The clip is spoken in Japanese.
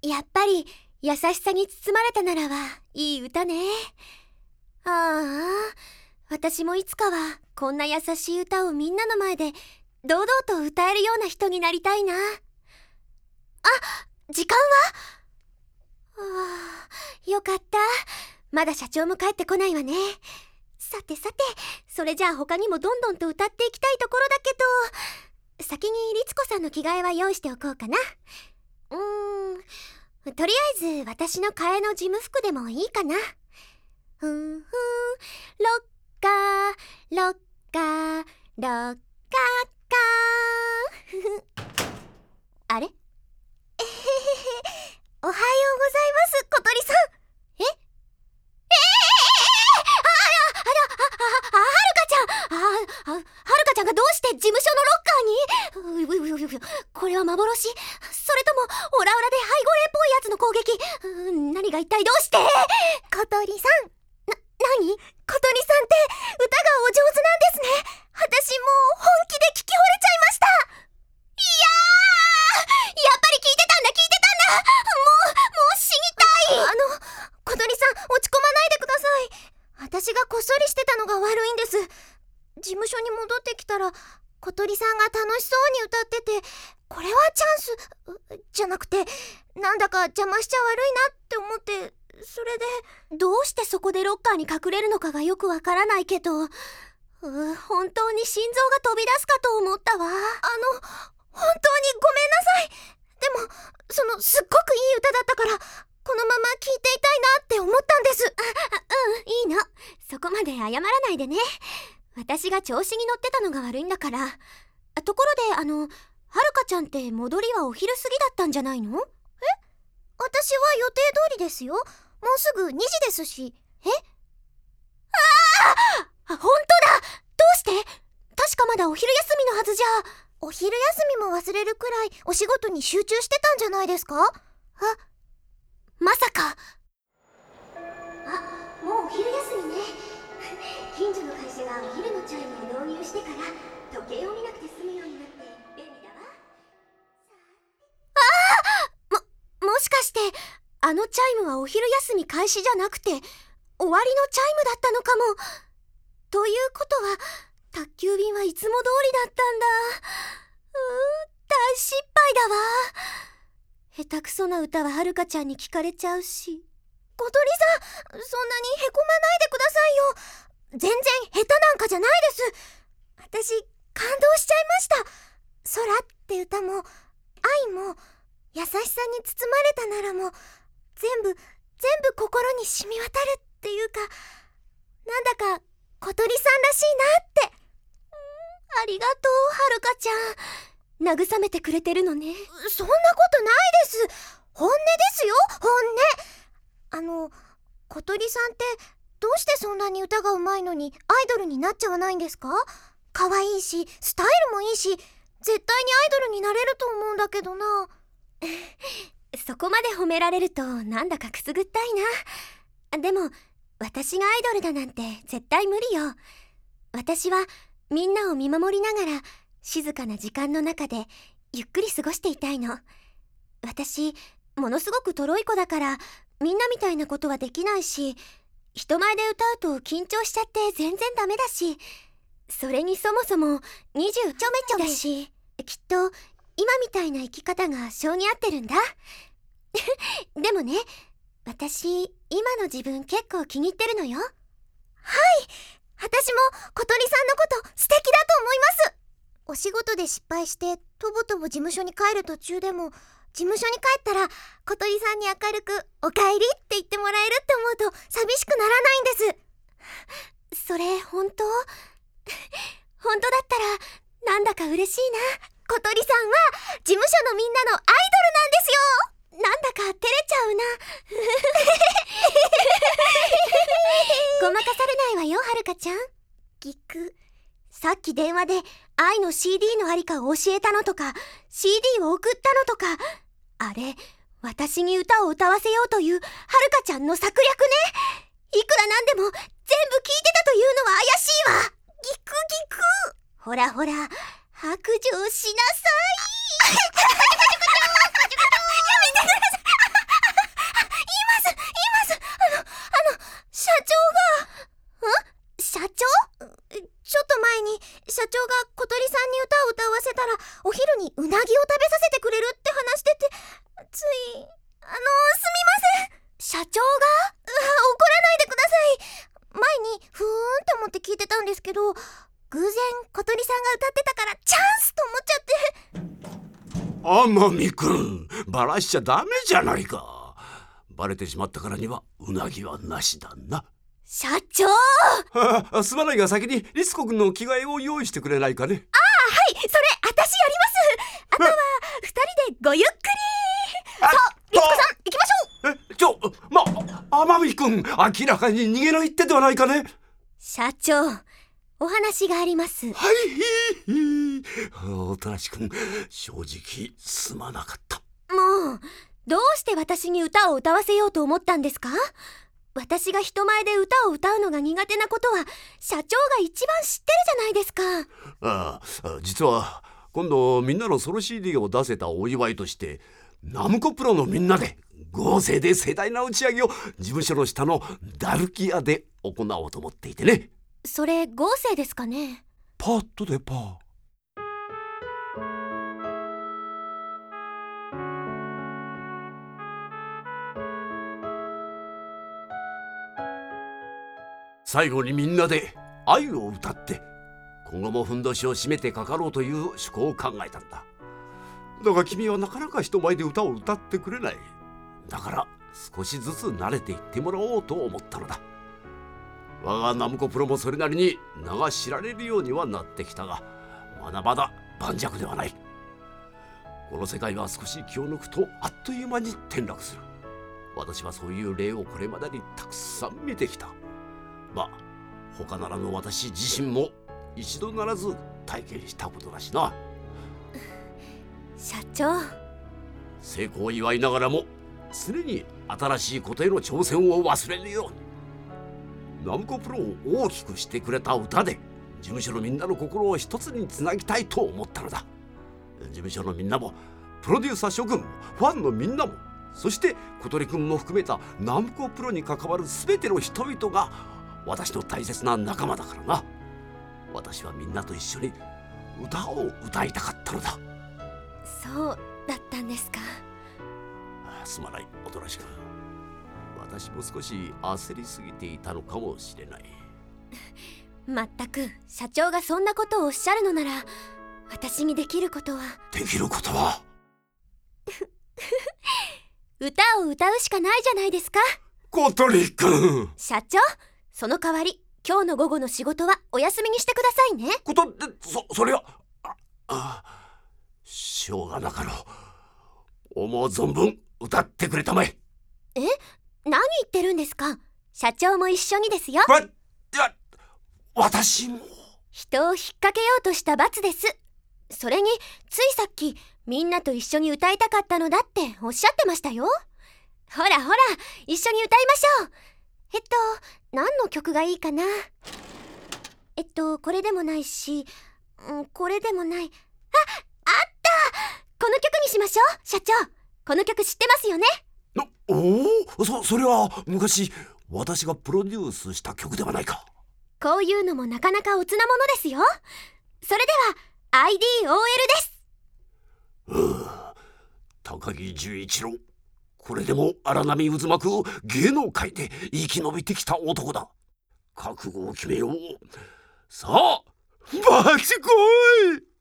やっぱり優しさに包まれたならはいい歌ね。ああ、私もいつかはこんな優しい歌をみんなの前で堂々と歌えるような人になりたいな。あ、時間は？よかった。まだ社長も帰ってこないわね。さて、それじゃあ他にもどんどんと歌っていきたいところだけど、先に律子さんの着替えは用意しておこうかな。とりあえず私の替えの事務服でもいいかな。ロッカーロッカーロッカーカーあれおはようございます、小鳥さん。はるかちゃんがどうして事務所のロッカーに？これは幻？それともオラオラで背後霊っぽいやつの攻撃？何が一体どうして？ 小鳥さん。 何？ 小鳥さんって歌がお上手なんですね。私もう本気で聞き惚れちゃいました。 いややっぱり聞いてたんだ。もう死にたい。 小鳥さん、落ち込まないでください。私がこっそりしてたのが悪いんです。事務所に戻ってきたら小鳥さんが楽しそうに歌ってて、これはチャンスじゃなくて、なんだか邪魔しちゃ悪いなって思って、それで。 どうしてそこでロッカーに隠れるのかがよくわからないけど、本当に心臓が飛び出すかと思ったわ。 本当にごめんなさい。でもすっごくいい歌だったから、このまま聴いていたいなって思ったんです。 いいの。そこまで謝らないでね。私が調子に乗ってたのが悪いんだから。ところではるかちゃんって戻りはお昼過ぎだったんじゃないの？ 私は予定通りですよ。もうすぐ2時ですし。 本当だ。どうして？確かまだお昼休みのはずじゃ。 お昼休みも忘れるくらいお仕事に集中してたんじゃないですか？ まさか。 もうお昼休みね。近所の会社がお昼のチャイムを導入してから時計を見なくて済むようになって便利だわ。 もしかしてあのチャイムはお昼休み開始じゃなくて終わりのチャイムだったのかも。ということは宅急便はいつも通りだったんだ。大失敗だわ。下手くそな歌ははるかちゃんに聞かれちゃうし。 小鳥さん、そんなにへこまないでくださいよ。全然下手なんかじゃないです。私感動しちゃいました。空って歌も愛も優しさに包まれたならも全部心に染み渡るっていうか、なんだか小鳥さんらしいなって。 ありがとう、はるかちゃん。慰めてくれてるのね。 そんなことないです。本音ですよ、本音。小鳥さんってどうしてそんなに歌が上手いのにアイドルになっちゃわないんですか？可愛いしスタイルもいいし、絶対にアイドルになれると思うんだけどな。 そこまで褒められるとなんだかくすぐったいな。でも私がアイドルだなんて絶対無理よ。私はみんなを見守りながら静かな時間の中でゆっくり過ごしていたいの。私ものすごくとろい子だからみんなみたいなことはできないし、人前で歌うと緊張しちゃって全然ダメだし、それにそもそも20ちょめちょだし、きっと今みたいな生き方が性に合ってるんだ。でもね、私今の自分結構気に入ってるのよ。 はい、私も小鳥さんのこと素敵だと思います。お仕事で失敗してとぼとぼ事務所に帰る途中でも、事務所に帰ったら小鳥さんに明るくおかえりって言ってもらえるって思うと寂しくならないんです。 それ本当？本当だったらなんだか嬉しいな。 小鳥さんは事務所のみんなのアイドルなんですよ。 なんだか照れちゃうな。ごまかされないわよ、はるかちゃん。さっき電話で愛の CD のありかを教えたのとか CD を送ったのとか、あれ私に歌を歌わせようというはるかちゃんの策略ね。いくらなんでも全部聞いてたというのは怪しいわ。 ギクギク。 ほらほら白状しなさい。 やめてください。 天海くん、バラしちゃダメじゃないか。バレてしまったからにはうなぎはなしだな。 社長。 すまないが先にリスコくんの着替えを用意してくれないかね。 はい、それ私やります。あとは2人でごゆっくり。さあ、リスコさん行きましょう。 天海くん、明らかに逃げの一手ではないかね。 社長、お話があります。 はい、おとなしくん、正直すまなかった。 もう、どうして私に歌を歌わせようと思ったんですか？私が人前で歌を歌うのが苦手なことは社長が一番知ってるじゃないですか。 実は今度みんなのソロ CD を出せたお祝いとしてナムコプロのみんなで豪勢で盛大な打ち上げを事務所の下のダルキアで行おうと思っていてね。 それ豪勢ですかね？ パッとでパー。最後にみんなで愛を歌って今後もふんどしを締めてかかろうという趣向を考えたんだ。だが君はなかなか人前で歌を歌ってくれない。だから少しずつ慣れていってもらおうと思ったのだ。我がナムコプロもそれなりに名が知られるようにはなってきたが、まだまだ盤石ではない。この世界は少し気を抜くとあっという間に転落する。私はそういう例をこれまでにたくさん見てきた。まあ他ならぬ私自身も一度ならず体験したことだしな。 社長、 成功を祝いながらも常に新しいことへの挑戦を忘れぬように。ナムコプロを大きくしてくれた歌で事務所のみんなの心を一つにつなぎたいと思ったのだ。事務所のみんなもプロデューサー諸君もファンのみんなも、そして小鳥くんも含めたナムコプロに関わる全ての人々が私の大切な仲間だからな。私はみんなと一緒に歌を歌いたかったのだ。 そうだったんですか。 すまない、おとなしく。私も少し焦りすぎていたのかもしれない。 まったく社長がそんなことをおっしゃるのなら私にできることは歌を歌うしかないじゃないですか。 小鳥くん。 社長、その代わり今日の午後の仕事はお休みにしてくださいね。 それはしょうがなかろう。思う存分歌ってくれたまえ。 何言ってるんですか。社長も一緒にですよ。 私も人を引っ掛けようとした罰です。それについさっきみんなと一緒に歌いたかったのだっておっしゃってましたよ。ほらほら、一緒に歌いましょう。何の曲がいいかな。これでもないし、これでもない。あった、この曲にしましょう。社長、この曲知ってますよね。 それは昔私がプロデュースした曲ではないか。 こういうのもなかなかおつなものですよ。それでは IDOL です。 高木十一郎、これでも荒波渦巻く芸能界で生き延びてきた男だ。覚悟を決めよう。さあ、バチコイ。